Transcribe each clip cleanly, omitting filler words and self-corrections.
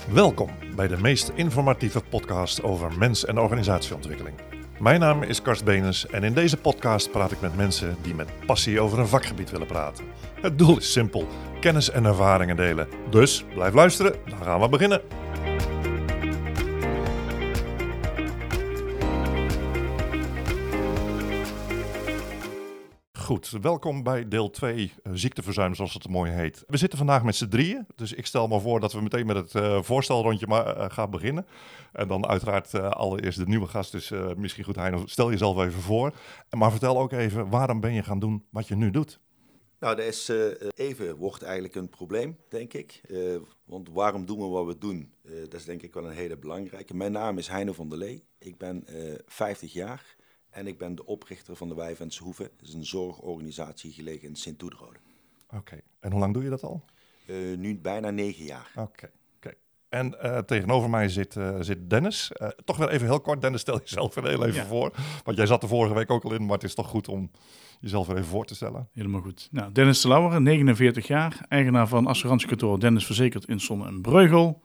Welkom bij de meest informatieve podcast over mens- en organisatieontwikkeling. Mijn naam is Karst Benes en in deze podcast praat ik met mensen die met passie over een vakgebied willen praten. Het doel is simpel, kennis en ervaringen delen. Dus blijf luisteren, dan gaan we beginnen. Goed, welkom bij deel 2 ziekteverzuim, zoals het mooi heet. We zitten vandaag met z'n drieën, dus ik stel me voor dat we meteen met het voorstelrondje gaan beginnen. En dan uiteraard allereerst de nieuwe gast, dus misschien goed Heino, stel jezelf even voor. Maar vertel ook even, waarom ben je gaan doen wat je nu doet? Nou, dat is even wordt eigenlijk een probleem, denk ik. Want waarom doen we wat we doen? Dat is denk ik wel een hele belangrijke. Mijn naam is Heino van der Lee, ik ben 50 jaar. En ik ben de oprichter van de Wijvense Hoeve. Dat is een zorgorganisatie gelegen in Sint-Oederode. Oké, en hoe lang doe je dat al? Nu bijna 9 jaar. Oké. En tegenover mij zit Dennis. Toch weer even heel kort, Dennis, stel jezelf weer heel even voor. Want jij zat er vorige week ook al in, maar het is toch goed om jezelf weer even voor te stellen. Helemaal goed. Nou, Dennis de Lauwer, 49 jaar, eigenaar van assurantiekantoor Dennis Verzekerd in Zonne en Breugel.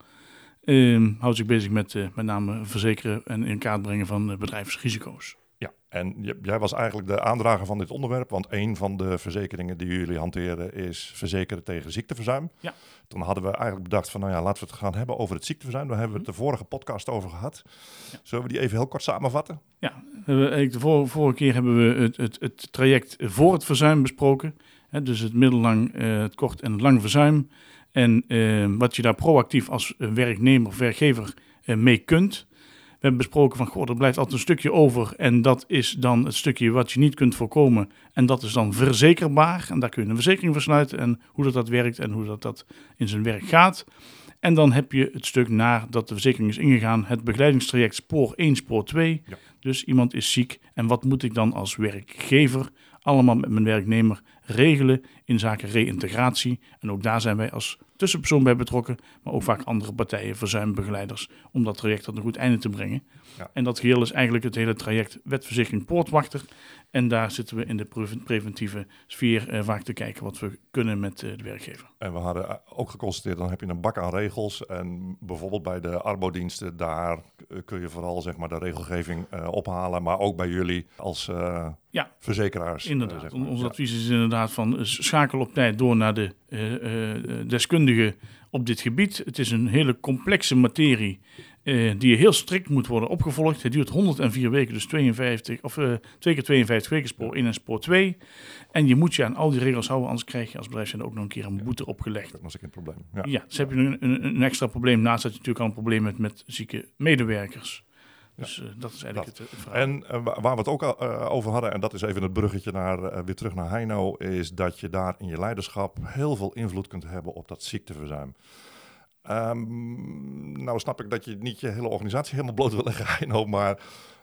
Houdt zich bezig met name verzekeren en in kaart brengen van bedrijfsrisico's. Ja, en jij was eigenlijk de aandrager van dit onderwerp, want een van de verzekeringen die jullie hanteren is verzekeren tegen ziekteverzuim. Ja. Toen hadden we eigenlijk bedacht van, nou ja, laten we het gaan hebben over het ziekteverzuim. Daar hebben we het de vorige podcast over gehad. Ja. Zullen we die even heel kort samenvatten? Ja, de vorige keer hebben we het traject voor het verzuim besproken. Dus het middellang, het kort en het lang verzuim. En wat je daar proactief als werknemer of werkgever mee kunt. We hebben besproken van, er blijft altijd een stukje over en dat is dan het stukje wat je niet kunt voorkomen. En dat is dan verzekerbaar en daar kun je een verzekering voor sluiten en hoe dat werkt en hoe dat in zijn werk gaat. En dan heb je het stuk nadat de verzekering is ingegaan, het begeleidingstraject spoor 1, spoor 2. Ja. Dus iemand is ziek en wat moet ik dan als werkgever allemaal met mijn werknemer regelen in zaken reïntegratie. En ook daar zijn wij als tussenpersoon bij betrokken, maar ook vaak andere partijen, verzuimbegeleiders, om dat traject tot een goed einde te brengen. Ja. En dat geheel is eigenlijk het hele traject wetverzekering poortwachter. En daar zitten we in de preventieve sfeer vaak te kijken wat we kunnen met de werkgever. En we hadden ook geconstateerd, dan heb je een bak aan regels. En bijvoorbeeld bij de arbodiensten, daar kun je vooral zeg maar de regelgeving ophalen. Maar ook bij jullie als verzekeraars. Inderdaad. Zeg maar. Ons advies is inderdaad van schakel op tijd door naar de deskundige op dit gebied. Het is een hele complexe materie die heel strikt moet worden opgevolgd. Het duurt 104 weken, dus 2 keer 52 weken spoor 1 en spoor 2. En je moet je aan al die regels houden, anders krijg je als bedrijfsleider ook nog een keer een boete opgelegd. Dat was ik een probleem. Ja, dus heb je een extra probleem. Naast dat je natuurlijk al een probleem met zieke medewerkers. Dus dat is eigenlijk het verhaal. En waar we het ook over hadden, en dat is even het bruggetje weer terug naar Heino, is dat je daar in je leiderschap heel veel invloed kunt hebben op dat ziekteverzuim. Nou snap ik dat je niet je hele organisatie helemaal bloot wil leggen, Heino, maar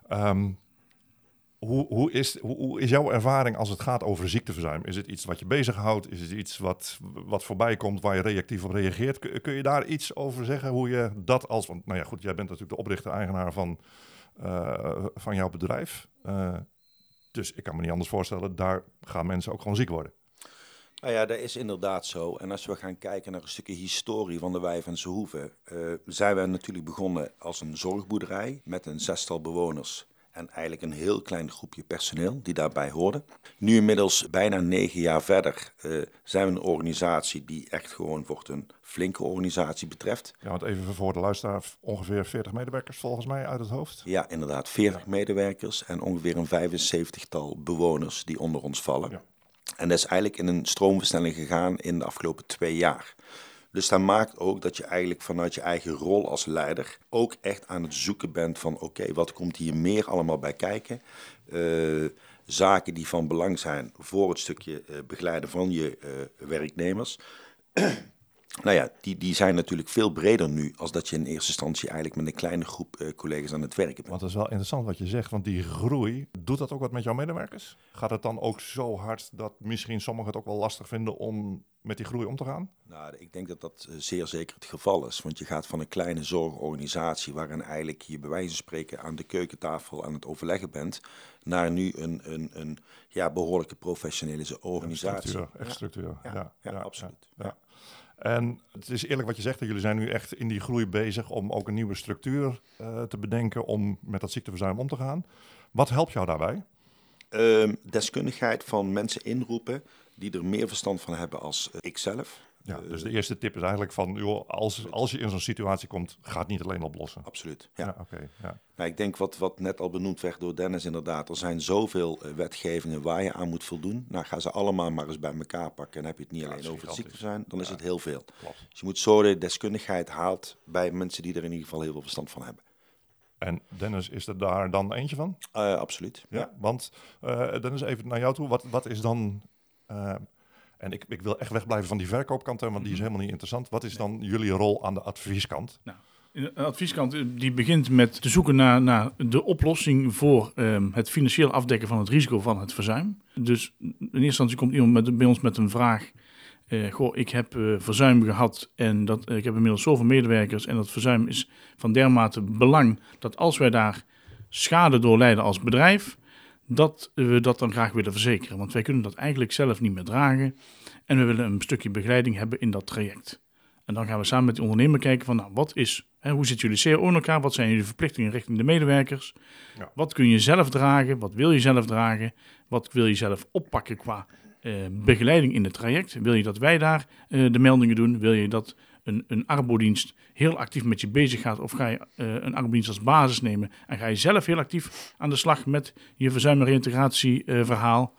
hoe is jouw ervaring als het gaat over ziekteverzuim? Is het iets wat je bezighoudt? Is het iets wat voorbij komt waar je reactief op reageert? Kun je daar iets over zeggen, hoe je dat als... Want nou ja, goed, jij bent natuurlijk de oprichter-eigenaar van jouw bedrijf. Dus ik kan me niet anders voorstellen, daar gaan mensen ook gewoon ziek worden. Nou ja, dat is inderdaad zo. En als we gaan kijken naar een stukje historie van de Wijvense Hoeve, zijn we natuurlijk begonnen als een zorgboerderij met een 6-tal bewoners. En eigenlijk een heel klein groepje personeel die daarbij hoorde. Nu inmiddels bijna 9 jaar verder zijn we een organisatie die echt gewoon wordt een flinke organisatie betreft. Ja, want even voor de luisteraar, ongeveer 40 medewerkers volgens mij uit het hoofd. Ja, inderdaad, 40 medewerkers en ongeveer een 75-tal bewoners die onder ons vallen. Ja. En dat is eigenlijk in een stroomversnelling gegaan in de afgelopen 2 jaar. Dus dat maakt ook dat je eigenlijk vanuit je eigen rol als leider ook echt aan het zoeken bent van oké, wat komt hier meer allemaal bij kijken? Zaken die van belang zijn voor het stukje begeleiden van je werknemers. Nou ja, die zijn natuurlijk veel breder nu als dat je in eerste instantie eigenlijk met een kleine groep collega's aan het werken bent. Want dat is wel interessant wat je zegt, want die groei, doet dat ook wat met jouw medewerkers? Gaat het dan ook zo hard dat misschien sommigen het ook wel lastig vinden om met die groei om te gaan? Nou, ik denk dat dat zeer zeker het geval is, want je gaat van een kleine zorgorganisatie waarin eigenlijk je bij wijze van spreken aan de keukentafel aan het overleggen bent, naar nu een behoorlijke professionele organisatie. Echt structuur. Ja, absoluut. Ja. En het is eerlijk wat je zegt, dat jullie zijn nu echt in die groei bezig om ook een nieuwe structuur te bedenken om met dat ziekteverzuim om te gaan. Wat helpt jou daarbij? Deskundigheid van mensen inroepen die er meer verstand van hebben als ikzelf. Ja, dus de eerste tip is eigenlijk van, joh, als je in zo'n situatie komt, ga het niet alleen oplossen. Absoluut, ja. Ja. Nou, ik denk wat net al benoemd werd door Dennis inderdaad. Er zijn zoveel wetgevingen waar je aan moet voldoen. Nou, ga ze allemaal maar eens bij elkaar pakken. En heb je het niet alleen over het ziekteverzuim, dan is het heel veel. Klopt. Dus je moet zorgen dat je deskundigheid haalt bij mensen die er in ieder geval heel veel verstand van hebben. En Dennis, is er daar dan eentje van? Absoluut. Ja, want Dennis, even naar jou toe. Wat is dan... en ik wil echt wegblijven van die verkoopkant, want die is helemaal niet interessant. Wat is dan jullie rol aan de advieskant? Nou, de advieskant die begint met te zoeken naar de oplossing voor het financieel afdekken van het risico van het verzuim. Dus in eerste instantie komt iemand bij ons met een vraag. Ik heb verzuim gehad en ik heb inmiddels zoveel medewerkers en dat verzuim is van dermate belang dat als wij daar schade door lijden als bedrijf, dat we dat dan graag willen verzekeren. Want wij kunnen dat eigenlijk zelf niet meer dragen en we willen een stukje begeleiding hebben in dat traject. En dan gaan we samen met de ondernemer kijken van hoe zitten jullie CAO in elkaar? Wat zijn jullie verplichtingen richting de medewerkers? Ja. Wat kun je zelf dragen? Wat wil je zelf dragen? Wat wil je zelf oppakken qua begeleiding in het traject? Wil je dat wij daar de meldingen doen? Wil je dat een arbodienst heel actief met je bezig gaat? Of ga je een arbodienst als basis nemen? En ga je zelf heel actief aan de slag met je verzuim- en reïntegratieverhaal?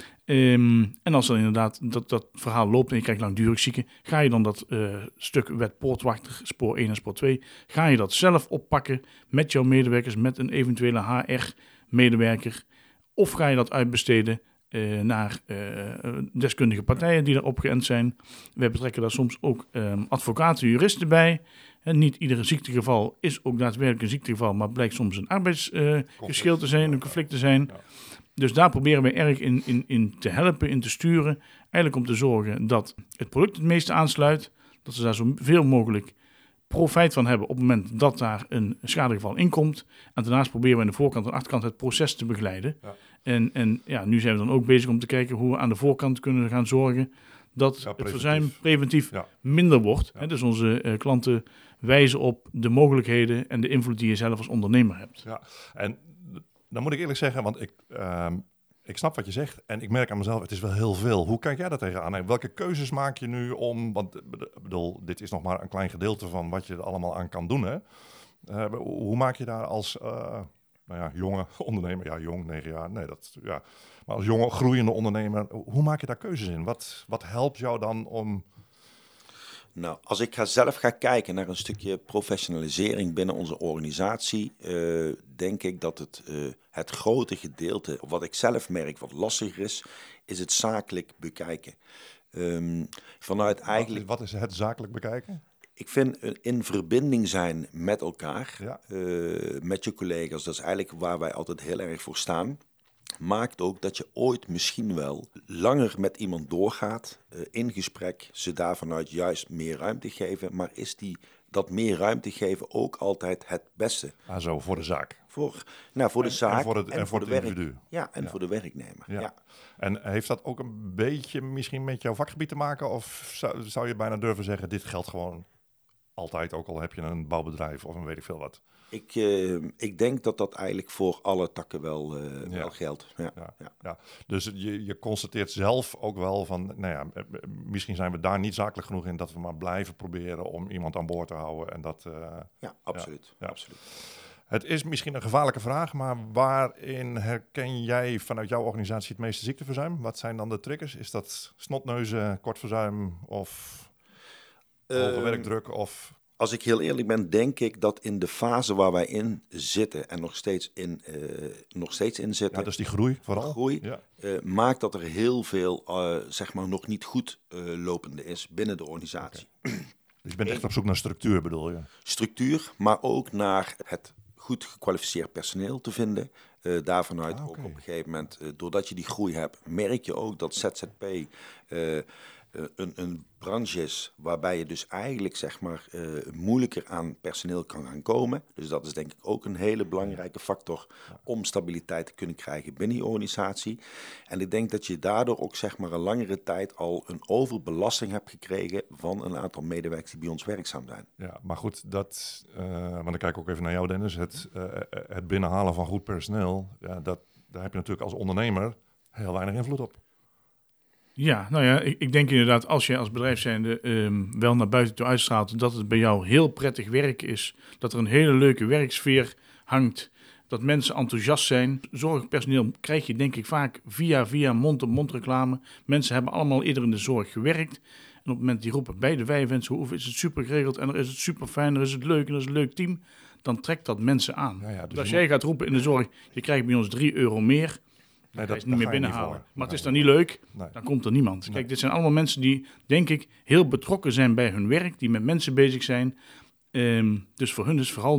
En als dan inderdaad dat verhaal loopt en je krijgt langdurig zieken, ga je dan dat stuk wet poortwachter, spoor 1 en spoor 2, ga je dat zelf oppakken met jouw medewerkers, met een eventuele HR-medewerker? Of ga je dat uitbesteden naar deskundige partijen die daarop geënt zijn? Wij betrekken daar soms ook advocaten, juristen bij. En niet iedere ziektegeval is ook daadwerkelijk een ziektegeval, maar blijkt soms een arbeidsgeschil te zijn, een conflict te zijn. Ja. Dus daar proberen we erg in te helpen, in te sturen. Eigenlijk om te zorgen dat het product het meeste aansluit. Dat ze daar zoveel mogelijk profijt van hebben op het moment dat daar een schadegeval in komt. En daarnaast proberen we aan de voorkant en achterkant het proces te begeleiden. Ja. En nu zijn we dan ook bezig om te kijken hoe we aan de voorkant kunnen gaan zorgen dat het verzuim preventief minder wordt. Ja. Dus onze klanten wijzen op de mogelijkheden en de invloed die je zelf als ondernemer hebt. Ja, en dan moet ik eerlijk zeggen, want ik snap wat je zegt en ik merk aan mezelf, het is wel heel veel. Hoe kijk jij daar tegenaan? En welke keuzes maak je nu om, want dit is nog maar een klein gedeelte van wat je er allemaal aan kan doen, hè? Hoe maak je daar als jonge ondernemer, ja, jong, 9 jaar, nee, maar als jonge, groeiende ondernemer, hoe maak je daar keuzes in? Wat helpt jou dan om... Nou, als ik zelf ga kijken naar een stukje professionalisering binnen onze organisatie, denk ik dat het grote gedeelte, wat ik zelf merk wat lastiger is het zakelijk bekijken. Vanuit eigenlijk... Wat is het zakelijk bekijken? Ik vind in verbinding zijn met elkaar, met je collega's, dat is eigenlijk waar wij altijd heel erg voor staan. Maakt ook dat je ooit misschien wel langer met iemand doorgaat in gesprek, ze daar vanuit juist meer ruimte geven. Maar is dat meer ruimte geven ook altijd het beste? Ah, zo, voor de zaak. Voor de zaak en voor het individu. Ja, en voor de werknemer. Ja. Ja. En heeft dat ook een beetje misschien met jouw vakgebied te maken? Of zou je bijna durven zeggen, dit geldt gewoon altijd, ook al heb je een bouwbedrijf of een weet ik veel wat? Ik denk dat eigenlijk voor alle takken wel geldt. Ja. Dus je constateert zelf ook wel van, misschien zijn we daar niet zakelijk genoeg in dat we maar blijven proberen om iemand aan boord te houden. En dat, absoluut. Ja. Absoluut. Het is misschien een gevaarlijke vraag, maar waarin herken jij vanuit jouw organisatie het meeste ziekteverzuim? Wat zijn dan de triggers? Is dat snotneuzen, kort verzuim of hoge werkdruk of... Als ik heel eerlijk ben, denk ik dat in de fase waar wij in zitten en nog steeds in zitten... Ja, dus die groei vooral. Maakt dat er heel veel, nog niet goed lopende is binnen de organisatie. Okay. Dus je bent echt op zoek naar structuur, bedoel je? Structuur, maar ook naar het goed gekwalificeerd personeel te vinden. Daarvanuit ook op een gegeven moment, doordat je die groei hebt, merk je ook dat ZZP... een branche is waarbij je dus eigenlijk zeg maar moeilijker aan personeel kan gaan komen. Dus dat is denk ik ook een hele belangrijke factor om stabiliteit te kunnen krijgen binnen je organisatie. En ik denk dat je daardoor ook zeg maar een langere tijd al een overbelasting hebt gekregen van een aantal medewerkers die bij ons werkzaam zijn. Ja, maar goed, maar dan kijk ik ook even naar jou, Dennis. Het binnenhalen van goed personeel, daar heb je natuurlijk als ondernemer heel weinig invloed op. Ja, nou ja, ik denk inderdaad als je als bedrijf zijnde wel naar buiten toe uitstraalt dat het bij jou heel prettig werk is, dat er een hele leuke werksfeer hangt, dat mensen enthousiast zijn. Zorgpersoneel krijg je denk ik vaak via mond-op-mond reclame. Mensen hebben allemaal eerder in de zorg gewerkt. En op het moment die roepen bij de wijvensen, hoe is het super geregeld en er is het super fijn, er is het leuk en er is een leuk team, dan trekt dat mensen aan. Dus als jij gaat roepen in de zorg, je krijgt bij ons 3 euro meer, dan ga je het niet meer binnenhalen. Maar het is dan niet leuk, dan komt er niemand. Kijk, dit zijn allemaal mensen die, denk ik, heel betrokken zijn bij hun werk, die met mensen bezig zijn. Dus voor hun is vooral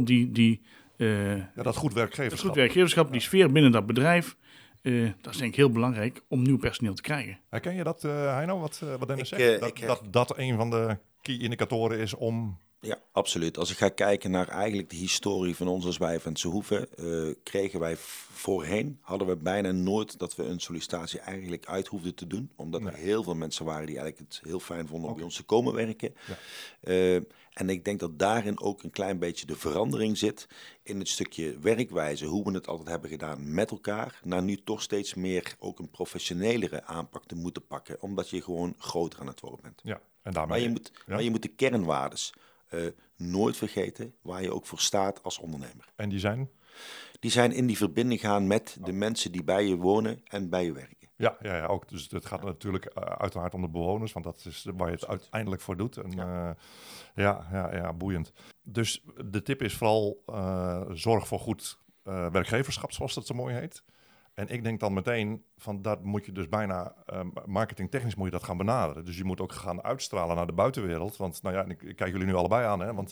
dat goed werkgeverschap. Dat goed werkgeverschap, die sfeer binnen dat bedrijf, dat is denk ik heel belangrijk om nieuw personeel te krijgen. Herken je dat, Heino, wat Dennis zegt? Dat een van de key indicatoren is om... Ja, absoluut. Als ik ga kijken naar eigenlijk de historie van ons als Wijvense Hoeve, kregen wij voorheen, hadden we bijna nooit dat we een sollicitatie eigenlijk uit hoefden te doen. Omdat er heel veel mensen waren die eigenlijk het heel fijn vonden om bij ons te komen werken. Ja. En ik denk dat daarin ook een klein beetje de verandering zit in het stukje werkwijze, hoe we het altijd hebben gedaan met elkaar, naar nu toch steeds meer ook een professionelere aanpak te moeten pakken, omdat je gewoon groter aan het worden bent. Ja, en daarmee, maar je moet de kernwaardes nooit vergeten waar je ook voor staat als ondernemer. En die zijn? Die zijn in die verbinding gaan met de mensen die bij je wonen en bij je werken. Ja, ook. Dus het gaat natuurlijk uiteraard om de bewoners, want dat is waar je het uiteindelijk voor doet. En, boeiend. Dus de tip is vooral zorg voor goed werkgeverschap, zoals dat zo mooi heet. En ik denk dan meteen van dat moet je dus bijna marketingtechnisch moet je dat gaan benaderen. Dus je moet ook gaan uitstralen naar de buitenwereld. Want nou ja, ik kijk jullie nu allebei aan, hè, want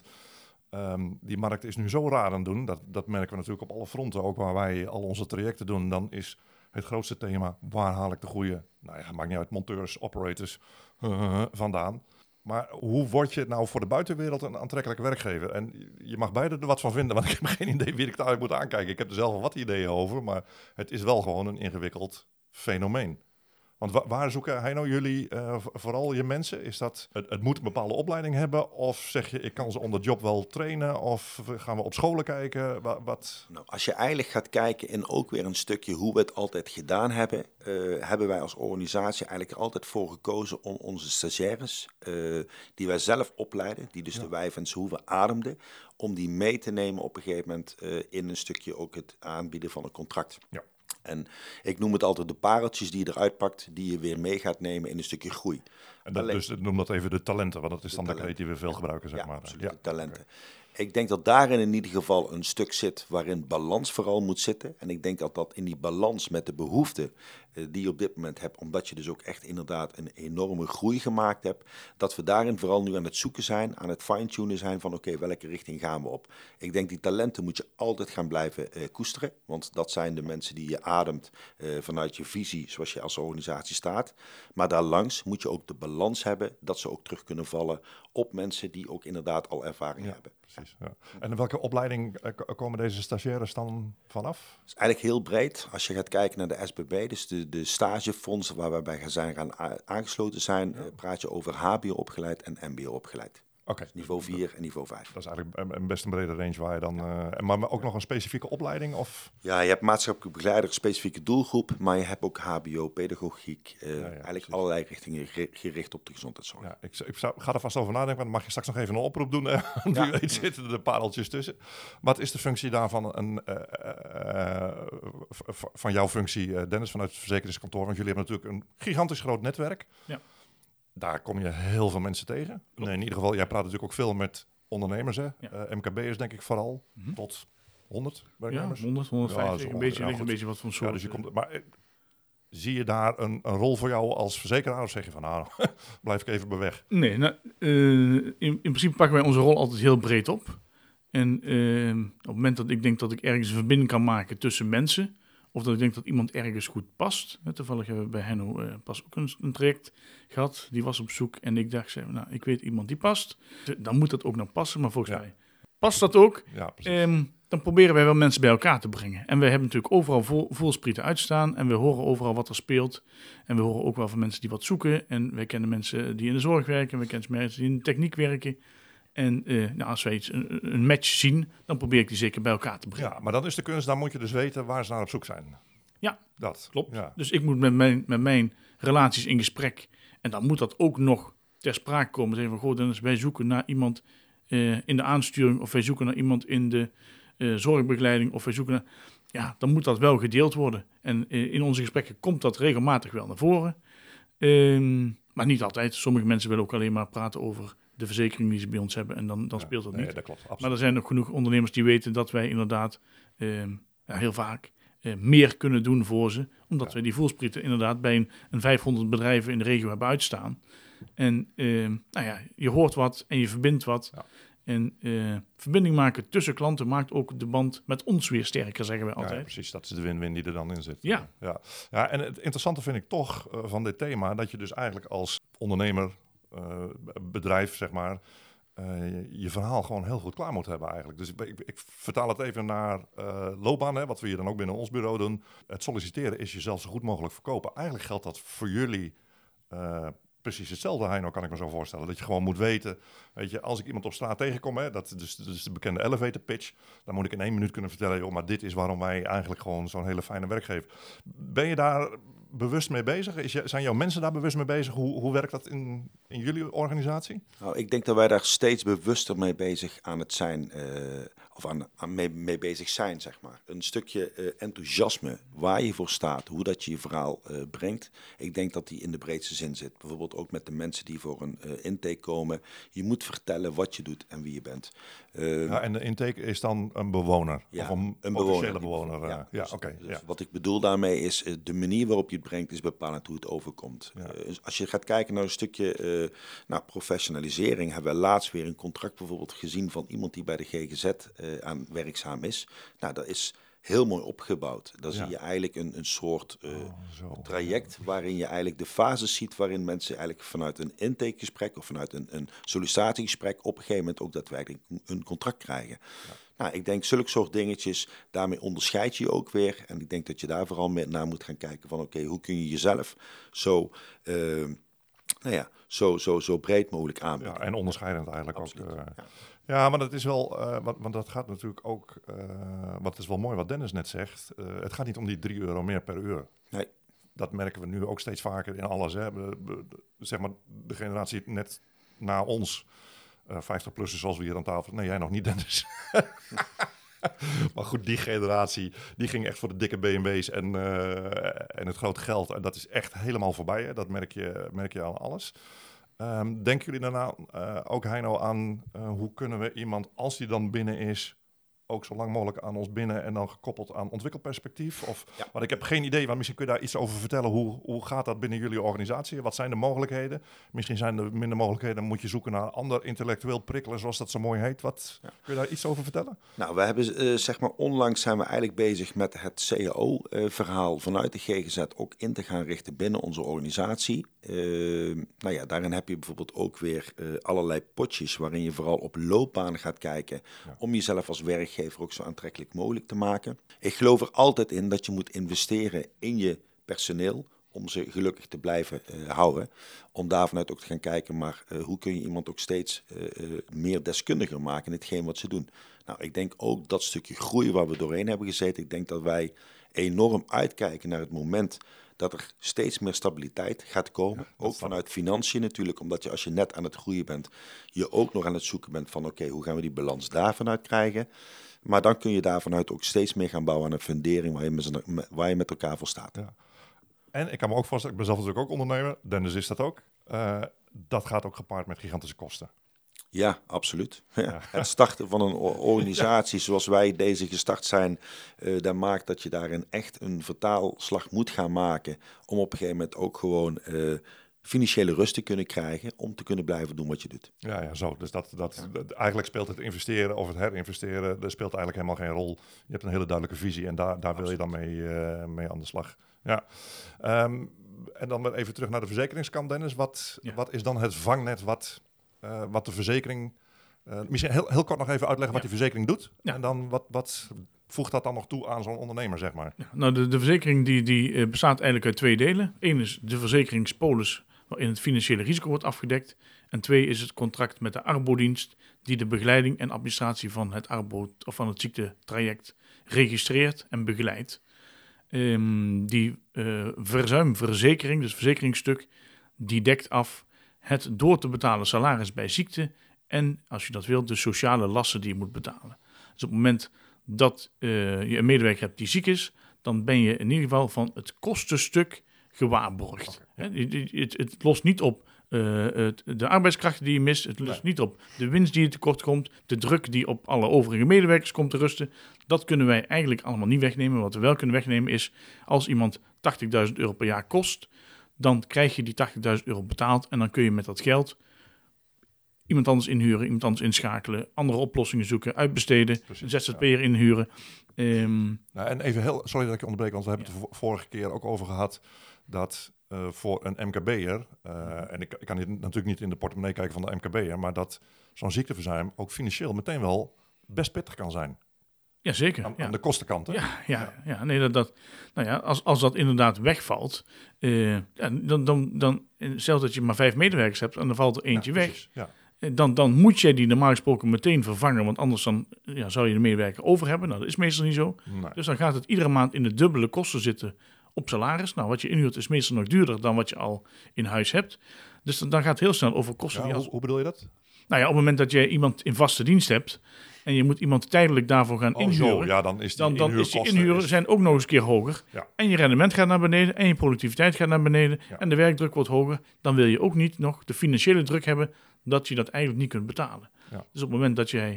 die markt is nu zo raar aan het doen. Dat merken we natuurlijk op alle fronten, ook waar wij al onze trajecten doen. Dan is het grootste thema, waar haal ik de goede, maakt niet uit, monteurs, operators vandaan. Maar hoe word je nou voor de buitenwereld een aantrekkelijke werkgever? En je mag beide er wat van vinden, want ik heb geen idee wie ik daar moet aankijken. Ik heb er zelf al wat ideeën over, maar het is wel gewoon een ingewikkeld fenomeen. Want waar zoeken, Heino, jullie vooral je mensen? Is dat het moet een bepaalde opleiding hebben? Of zeg je, ik kan ze on the job wel trainen? Of gaan we op scholen kijken? Wat? Nou, als je eigenlijk gaat kijken in ook weer een stukje hoe we het altijd gedaan hebben, hebben wij als organisatie eigenlijk er altijd voor gekozen om onze stagiaires, die wij zelf opleiden, die dus de Wijvense Hoeve ademden, om die mee te nemen op een gegeven moment in een stukje ook het aanbieden van een contract. Ja. En ik noem het altijd de pareltjes die je eruit pakt, die je weer mee gaat nemen in een stukje groei. En dus noem dat even de talenten, want dat is dan de kreet die we veel gebruiken, zeg maar. Absoluut, de talenten. Okay. Ik denk dat daarin in ieder geval een stuk zit waarin balans vooral moet zitten. En ik denk dat dat in die balans met de behoeften die je op dit moment hebt, omdat je dus ook echt inderdaad een enorme groei gemaakt hebt, dat we daarin vooral nu aan het zoeken zijn, aan het fine-tunen zijn van oké, welke richting gaan we op. Ik denk die talenten moet je altijd gaan blijven koesteren, want dat zijn de mensen die je ademt vanuit je visie zoals je als organisatie staat. Maar daarlangs moet je ook de balans hebben dat ze ook terug kunnen vallen op mensen die ook inderdaad al ervaring hebben. Precies, ja. En in welke opleiding komen deze stagiaires dan vanaf? Het is eigenlijk heel breed. Als je gaat kijken naar de SBB, dus de stagefondsen waar we bij gaan aangesloten zijn, praat je over HBO opgeleid en MBO opgeleid. Okay. Dus niveau 4 en niveau 5. Dat is eigenlijk best een brede range waar je dan... maar ook nog een specifieke opleiding? Of? Ja, je hebt maatschappelijke begeleider, specifieke doelgroep, maar je hebt ook HBO, pedagogiek, eigenlijk precies. Allerlei richtingen gericht op de gezondheidszorg. Ja, ik ga er vast over nadenken, want dan mag je straks nog even een oproep doen. Wie weet zitten er pareltjes tussen. Wat is de functie daarvan, van jouw functie, Dennis, vanuit het verzekeringskantoor? Want jullie hebben natuurlijk een gigantisch groot netwerk. Ja. Daar kom je heel veel mensen tegen. Nee, in ieder geval, jij praat natuurlijk ook veel met ondernemers. Hè? Ja. MKB'ers denk ik vooral. Tot 100 werknemers. Ja, 100, 150. Een beetje wat van soort. Ja, dus je komt, maar zie je daar een rol voor jou als verzekeraar? Of zeg je van, nou, blijf ik even bij weg? Nee, nou, in principe pakken wij onze rol altijd heel breed op. En op het moment dat ik denk dat ik ergens een verbinding kan maken tussen mensen, Of dat ik denk dat iemand ergens goed past. Toevallig hebben we bij Henno pas ook een traject gehad. Die was op zoek en ik dacht, ik weet iemand die past. Dan moet dat ook nog passen, maar volgens mij past dat ook. Ja, precies. Dan proberen wij wel mensen bij elkaar te brengen. En wij hebben natuurlijk overal voelsprieten uitstaan. En we horen overal wat er speelt. En we horen ook wel van mensen die wat zoeken. En wij kennen mensen die in de zorg werken. We kennen mensen die in de techniek werken. En als wij een match zien, dan probeer ik die zeker bij elkaar te brengen. Ja, maar dan is de kunst, dan moet je dus weten waar ze naar op zoek zijn. Ja, dat klopt. Ja. Dus ik moet met mijn relaties in gesprek. En dan moet dat ook nog ter sprake komen. Zeggen van, Dennis, wij zoeken naar iemand in de aansturing. Of wij zoeken naar iemand in de zorgbegeleiding. Of wij zoeken naar... Ja, dan moet dat wel gedeeld worden. En in onze gesprekken komt dat regelmatig wel naar voren. Maar niet altijd. Sommige mensen willen ook alleen maar praten over de verzekering die ze bij ons hebben. En dan speelt dat niet. Dat klopt, absoluut. Maar er zijn ook genoeg ondernemers die weten dat wij inderdaad heel vaak meer kunnen doen voor ze. Omdat wij die voelsprieten inderdaad bij een 500 bedrijven in de regio hebben uitstaan. En je hoort wat en je verbindt wat. Ja. En verbinding maken tussen klanten maakt ook de band met ons weer sterker, zeggen we altijd. Ja, precies, dat is de win-win die er dan in zit. Ja. Ja, en het interessante vind ik toch van dit thema, dat je dus eigenlijk als ondernemer, bedrijf, zeg maar, je verhaal gewoon heel goed klaar moet hebben eigenlijk. Dus ik vertaal het even naar loopbaan, hè, wat we hier dan ook binnen ons bureau doen. Het solliciteren is jezelf zo goed mogelijk verkopen. Eigenlijk geldt dat voor jullie precies hetzelfde, Heino, kan ik me zo voorstellen. Dat je gewoon moet weten, weet je, als ik iemand op straat tegenkom, hè, dat is de bekende elevator pitch, dan moet ik in 1 minuut kunnen vertellen, joh, maar dit is waarom wij eigenlijk gewoon zo'n hele fijne werk geven. Ben je daar bewust mee bezig? Zijn jouw mensen daar bewust mee bezig? Hoe werkt dat in jullie organisatie? Nou, ik denk dat wij daar steeds bewuster mee bezig aan het zijn, mee bezig zijn, zeg maar. Een stukje enthousiasme, waar je voor staat, hoe dat je je verhaal brengt. Ik denk dat die in de breedste zin zit. Bijvoorbeeld ook met de mensen die voor een intake komen. Je moet vertellen wat je doet en wie je bent. En de intake is dan een bewoner? Ja, of een potentiële bewoner? Dus wat ik bedoel daarmee is, de manier waarop je het brengt is bepalend hoe het overkomt. Ja. Als je gaat kijken naar een stukje professionalisering, hebben we laatst weer een contract bijvoorbeeld gezien van iemand die bij de GGZ aan werkzaam is. Nou, dat is heel mooi opgebouwd. Dan zie je eigenlijk een soort traject waarin je eigenlijk de fases ziet waarin mensen eigenlijk vanuit een intakegesprek of vanuit een sollicitatiegesprek op een gegeven moment ook daadwerkelijk een contract krijgen. Ja. Nou, ik denk zulke soort dingetjes, daarmee onderscheid je ook weer. En ik denk dat je daar vooral naar moet gaan kijken van oké, hoe kun je jezelf zo breed mogelijk aanbieden. Ja, en onderscheidend eigenlijk. Absoluut, ook. Ja, maar dat is wel, want dat gaat natuurlijk ook, wat is wel mooi wat Dennis net zegt, het gaat niet om die €3 meer per uur. Nee. Dat merken we nu ook steeds vaker in alles. Hè. Zeg maar de generatie net na ons, 50-plussers zoals we hier aan tafel. Nee, jij nog niet, Dennis. Maar goed, die generatie, die ging echt voor de dikke BMW's en het grote geld. En dat is echt helemaal voorbij. Hè. Dat merk je aan alles. Denken jullie daarna ook, Heino, aan hoe kunnen we iemand, als die dan binnen is, ook zo lang mogelijk aan ons binnen en dan gekoppeld aan ontwikkelperspectief? Want ik heb geen idee, maar misschien kun je daar iets over vertellen. Hoe gaat dat binnen jullie organisatie? Wat zijn de mogelijkheden? Misschien zijn er minder mogelijkheden, dan moet je zoeken naar ander intellectueel prikkelen, zoals dat zo mooi heet. Kun je daar iets over vertellen? Nou, we hebben onlangs zijn we eigenlijk bezig met het CAO-verhaal vanuit de GGZ ook in te gaan richten binnen onze organisatie. Daarin heb je bijvoorbeeld ook weer allerlei potjes waarin je vooral op loopbanen gaat kijken om jezelf als werkgever ook zo aantrekkelijk mogelijk te maken. Ik geloof er altijd in dat je moet investeren in je personeel om ze gelukkig te blijven houden. Om daar vanuit ook te gaan kijken, maar hoe kun je iemand ook steeds meer deskundiger maken in hetgeen wat ze doen. Nou, ik denk ook dat stukje groei waar we doorheen hebben gezeten. Ik denk dat wij enorm uitkijken naar het moment dat er steeds meer stabiliteit gaat komen. Ja, ook vanuit financiën natuurlijk, omdat je als je net aan het groeien bent, je ook nog aan het zoeken bent van oké, hoe gaan we die balans daarvan uit krijgen? Maar dan kun je daar vanuit ook steeds meer gaan bouwen aan een fundering waar je met elkaar voor staat. Ja. En ik kan me ook voorstellen, ik ben zelf natuurlijk ook ondernemer, Dennis is dat ook. Dat gaat ook gepaard met gigantische kosten. Ja, absoluut. Ja. Het starten van een organisatie zoals wij deze gestart zijn, dat maakt dat je daarin echt een vertaalslag moet gaan maken om op een gegeven moment ook gewoon financiële rust te kunnen krijgen om te kunnen blijven doen wat je doet. Ja, zo. Dus eigenlijk speelt het investeren of het herinvesteren, dat speelt eigenlijk helemaal geen rol. Je hebt een hele duidelijke visie en daar wil je dan mee aan de slag. Ja. En dan weer even terug naar de verzekeringskant, Dennis. Wat is dan het vangnet wat de verzekering... misschien heel kort nog even uitleggen wat die verzekering doet. Ja. En dan wat voegt dat dan nog toe aan zo'n ondernemer, zeg maar? Ja, nou, de verzekering die bestaat eigenlijk uit 2 delen. 1 is de verzekeringspolis waarin het financiële risico wordt afgedekt. En 2 is het contract met de arbodienst die de begeleiding en administratie van het van het ziektetraject registreert en begeleidt. Die verzuimverzekering, dus verzekeringsstuk, die dekt af het door te betalen salaris bij ziekte en, als je dat wilt, de sociale lasten die je moet betalen. Dus op het moment dat je een medewerker hebt die ziek is, dan ben je in ieder geval van het kostenstuk gewaarborgd. Okay. Het lost niet op de arbeidskrachten die je mist, het lost niet op de winst die je tekort komt, de druk die op alle overige medewerkers komt te rusten. Dat kunnen wij eigenlijk allemaal niet wegnemen. Wat we wel kunnen wegnemen is, als iemand €80.000 per jaar kost, dan krijg je die €80.000 betaald en dan kun je met dat geld iemand anders inhuren, iemand anders inschakelen, andere oplossingen zoeken, uitbesteden, een ZZP'er inhuren. Nou, en even sorry dat ik je onderbreek, want we hebben het de vorige keer ook over gehad dat voor een MKB'er, en ik kan natuurlijk niet in de portemonnee kijken van de MKB'er, maar dat zo'n ziekteverzuim ook financieel meteen wel best pittig kan zijn. Jazeker. Aan de kostenkant. Hè? Ja. Nee, als dat inderdaad wegvalt, dan stel dat je maar 5 medewerkers hebt en dan valt er eentje weg. Ja. Dan moet jij die normaal gesproken meteen vervangen, want anders zou je de medewerker over hebben. Nou, dat is meestal niet zo. Nee. Dus dan gaat het iedere maand in de dubbele kosten zitten op salaris. Nou, wat je inhuurt is meestal nog duurder dan wat je al in huis hebt. Dus dan gaat het heel snel over kosten. Ja, hoe bedoel je dat? Nou ja, op het moment dat je iemand in vaste dienst hebt en je moet iemand tijdelijk daarvoor gaan inhuren, dan is die inhuren zijn ook nog eens een keer hoger. Ja. En je rendement gaat naar beneden en je productiviteit gaat naar beneden en de werkdruk wordt hoger. Dan wil je ook niet nog de financiële druk hebben dat je dat eigenlijk niet kunt betalen. Ja. Dus op het moment dat jij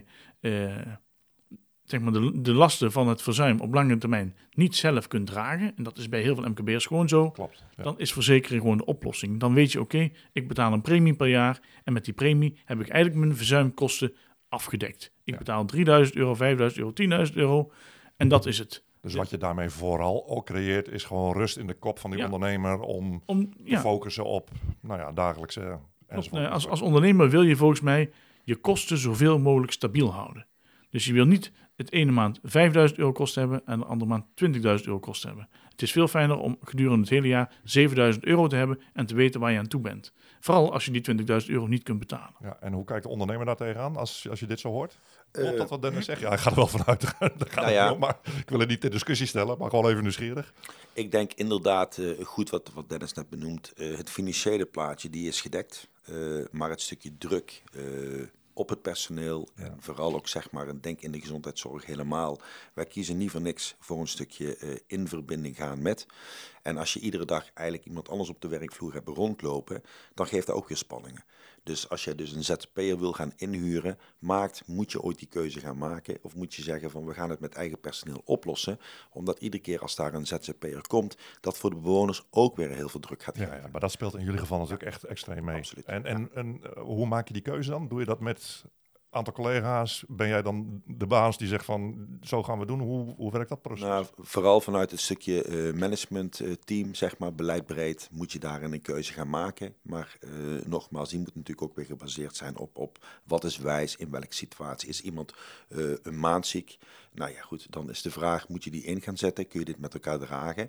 de lasten van het verzuim op lange termijn niet zelf kunt dragen, en dat is bij heel veel MKB'ers gewoon zo, klopt, ja. Dan is verzekering gewoon de oplossing. Dan weet je, oké, ik betaal een premie per jaar en met die premie heb ik eigenlijk mijn verzuimkosten afgedekt. Ik betaal €3.000, €5.000, €10.000 en dat is het. Dus wat je daarmee vooral ook creëert is gewoon rust in de kop van die ondernemer om te focussen op dagelijkse... Als ondernemer wil je volgens mij je kosten zoveel mogelijk stabiel houden. Dus je wil niet het ene maand €5.000 kosten hebben en de andere maand €20.000 kosten hebben. Het is veel fijner om gedurende het hele jaar €7.000 te hebben en te weten waar je aan toe bent. Vooral als je die €20.000 niet kunt betalen. Ja, en hoe kijkt de ondernemer daar tegenaan als je dit zo hoort? Klopt dat wat Dennis zegt? Ja, hij gaat er wel vanuit. Maar ik wil het niet ter discussie stellen, maar gewoon even nieuwsgierig. Ik denk inderdaad goed wat Dennis net benoemt. Het financiële plaatje die is gedekt, maar het stukje druk op het personeel en vooral ook denk in de gezondheidszorg helemaal. Wij kiezen niet voor niks voor een stukje in verbinding gaan met. En als je iedere dag eigenlijk iemand anders op de werkvloer hebt rondlopen, dan geeft dat ook weer spanningen. Dus als je dus een ZZP'er wil gaan inhuren, moet je ooit die keuze gaan maken? Of moet je zeggen van we gaan het met eigen personeel oplossen? Omdat iedere keer als daar een ZZP'er komt, dat voor de bewoners ook weer heel veel druk gaat geven. Ja, maar dat speelt in jullie geval natuurlijk echt extreem mee. Absoluut. En hoe maak je die keuze dan? Doe je dat met aantal collega's? Ben jij dan de baas die zegt van zo gaan we doen? Hoe werkt dat proces? Nou, vooral vanuit het stukje managementteam, beleid breed, moet je daarin een keuze gaan maken. Maar nogmaals, die moet natuurlijk ook weer gebaseerd zijn op wat is wijs, in welke situatie. Is iemand een maand ziek? Nou ja, goed, dan is de vraag, moet je die in gaan zetten? Kun je dit met elkaar dragen?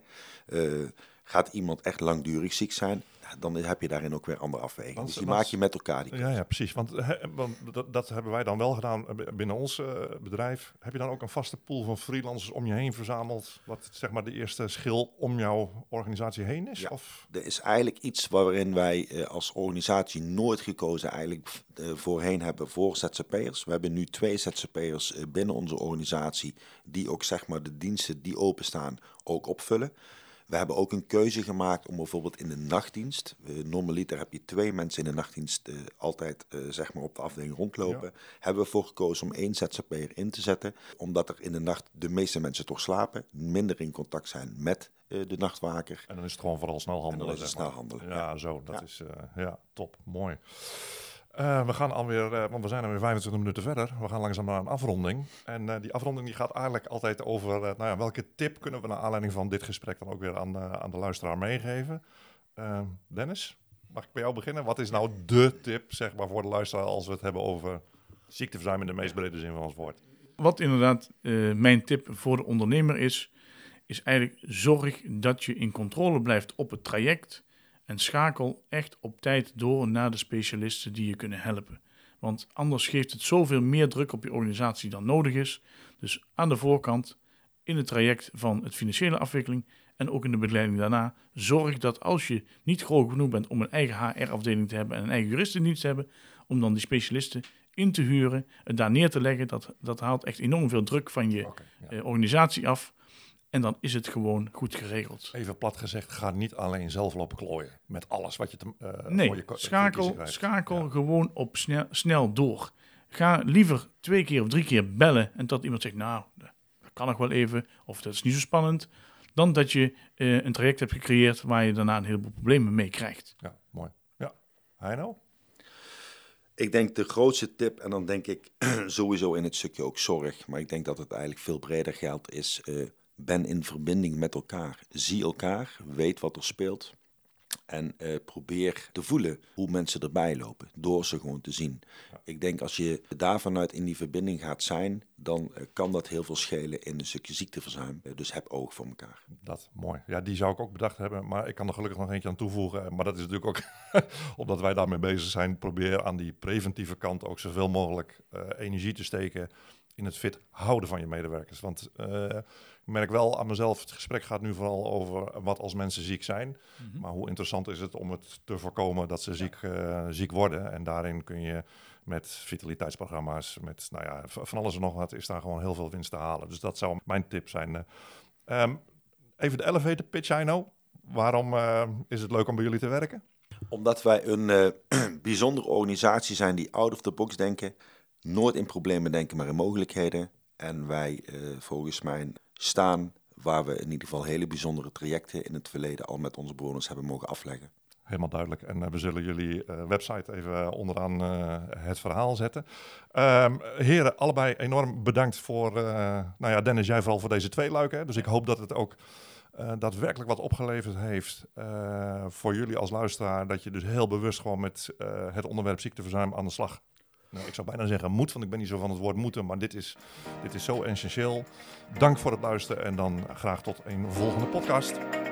Gaat iemand echt langdurig ziek zijn? Dan heb je daarin ook weer andere afwegingen. Dus die maak je met elkaar. Die ja, precies. Want dat hebben wij dan wel gedaan binnen ons bedrijf. Heb je dan ook een vaste pool van freelancers om je heen verzameld? Wat de eerste schil om jouw organisatie heen is? Ja, of? Er is eigenlijk iets waarin wij als organisatie nooit gekozen voorheen hebben voor ZZP'ers. We hebben nu 2 ZZP'ers binnen onze organisatie die ook de diensten die openstaan ook opvullen. We hebben ook een keuze gemaakt om bijvoorbeeld in de nachtdienst, normaliter heb je 2 mensen in de nachtdienst altijd zeg maar op de afdeling rondlopen, hebben we voor gekozen om 1 ZZP'er in te zetten, omdat er in de nacht de meeste mensen toch slapen, minder in contact zijn met de nachtwaker. En dan is het gewoon vooral snel handelen. En dan is het snel handelen. Ja, zo. Dat is top. Mooi. We gaan alweer, want we zijn alweer 25 minuten verder. We gaan langzaam naar een afronding. En die afronding die gaat eigenlijk altijd over welke tip kunnen we naar aanleiding van dit gesprek dan ook weer aan de luisteraar meegeven. Dennis, mag ik bij jou beginnen? Wat is nou de tip, zeg maar, voor de luisteraar als we het hebben over ziekteverzuim in de meest brede zin van ons woord? Wat inderdaad mijn tip voor de ondernemer is eigenlijk zorg dat je in controle blijft op het traject en schakel echt op tijd door naar de specialisten die je kunnen helpen. Want anders geeft het zoveel meer druk op je organisatie dan nodig is. Dus aan de voorkant, in het traject van het financiële afwikkeling en ook in de begeleiding daarna, zorg dat als je niet groot genoeg bent om een eigen HR-afdeling te hebben en een eigen juristendienst te hebben, om dan die specialisten in te huren en daar neer te leggen. Dat haalt echt enorm veel druk van je organisatie af. En dan is het gewoon goed geregeld. Even plat gezegd, ga niet alleen zelf lopen klooien met alles wat je schakel gewoon op snel door. Ga liever 2 keer of 3 keer bellen en dat iemand zegt, nou, dat kan nog wel even, of dat is niet zo spannend, dan dat je een traject hebt gecreëerd waar je daarna een heleboel problemen mee krijgt. Ja, mooi. Ja, Heino? Ik denk de grootste tip, en dan denk ik sowieso in het stukje ook zorg, maar ik denk dat het eigenlijk veel breder geldt, is ben in verbinding met elkaar. Zie elkaar, weet wat er speelt en probeer te voelen hoe mensen erbij lopen, door ze gewoon te zien. Ja. Ik denk als je daar vanuit in die verbinding gaat zijn, dan kan dat heel veel schelen in een stukje ziekteverzuim. Dus heb oog voor elkaar. Dat, mooi. Ja, die zou ik ook bedacht hebben, maar ik kan er gelukkig nog eentje aan toevoegen. Maar dat is natuurlijk ook, omdat wij daarmee bezig zijn, probeer aan die preventieve kant ook zoveel mogelijk energie te steken in het fit houden van je medewerkers. Want ik merk wel aan mezelf, het gesprek gaat nu vooral over wat als mensen ziek zijn. Mm-hmm. Maar hoe interessant is het om het te voorkomen dat ze ziek worden. En daarin kun je met vitaliteitsprogramma's, met van alles en nog wat, is daar gewoon heel veel winst te halen. Dus dat zou mijn tip zijn. Even de elevator pitch, Heino. Waarom is het leuk om bij jullie te werken? Omdat wij een bijzondere organisatie zijn die out of the box denken. Nooit in problemen denken, maar in mogelijkheden. En wij volgens mij staan waar we in ieder geval hele bijzondere trajecten in het verleden al met onze bewoners hebben mogen afleggen. Helemaal duidelijk. En we zullen jullie website even onderaan het verhaal zetten. Heren, allebei enorm bedankt voor, Dennis, jij vooral voor deze 2 luiken. Dus ik hoop dat het ook daadwerkelijk wat opgeleverd heeft voor jullie als luisteraar. Dat je dus heel bewust gewoon met het onderwerp ziekteverzuim aan de slag. Nou, ik zou bijna zeggen moet, want ik ben niet zo van het woord moeten, maar dit is zo essentieel. Dank voor het luisteren en dan graag tot een volgende podcast.